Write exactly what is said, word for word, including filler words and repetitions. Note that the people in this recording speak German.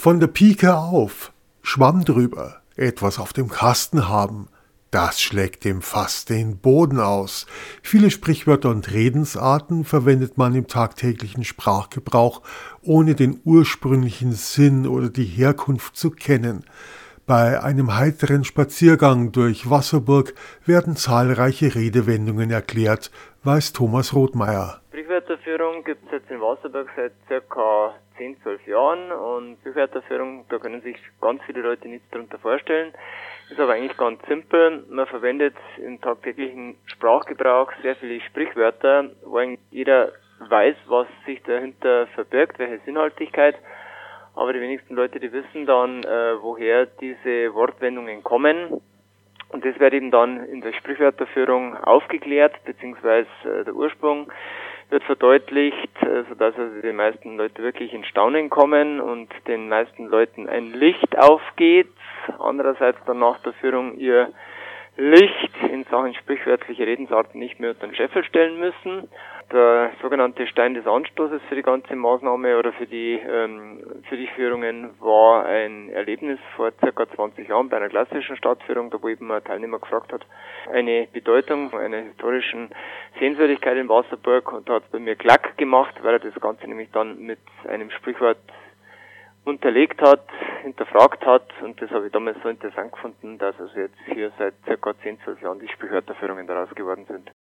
Von der Pike auf, Schwamm drüber, etwas auf dem Kasten haben, das schlägt dem Fass den Boden aus. Viele Sprichwörter und Redensarten verwendet man im tagtäglichen Sprachgebrauch, ohne den ursprünglichen Sinn oder die Herkunft zu kennen. Bei einem heiteren Spaziergang durch Wasserburg werden zahlreiche Redewendungen erklärt, weiß Thomas Rothmeier. Sprichwörterführung gibt es jetzt in Wasserburg seit circa zehn, zwölf Jahren und Sprichwörterführung, da können sich ganz viele Leute nichts darunter vorstellen. Ist aber eigentlich ganz simpel. Man verwendet im tagtäglichen Sprachgebrauch sehr viele Sprichwörter, wo eigentlich jeder weiß, was sich dahinter verbirgt, welche Sinnhaltigkeit. Aber die wenigsten Leute, die wissen dann, äh, woher diese Wortwendungen kommen. Und das wird eben dann in der Sprichwörterführung aufgeklärt, beziehungsweise äh, der Ursprung wird verdeutlicht, äh, sodass also die meisten Leute wirklich in Staunen kommen und den meisten Leuten ein Licht aufgeht. Andererseits dann nach der Führung ihr Licht in Sachen sprichwörtliche Redensarten nicht mehr unter den Scheffel stellen müssen. Der sogenannte Stein des Anstoßes für die ganze Maßnahme oder für die ähm, für die Führungen war ein Erlebnis vor circa zwanzig Jahren bei einer klassischen Stadtführung, da wo eben ein Teilnehmer gefragt hat, eine Bedeutung einer historischen Sehenswürdigkeit in Wasserburg, und da hat es bei mir Klack gemacht, weil er das Ganze nämlich dann mit einem Sprichwort unterlegt hat, hinterfragt hat, und das habe ich damals so interessant gefunden, dass also jetzt hier seit circa zehn, zwölf Jahren die Sprichwörterführungen daraus geworden sind.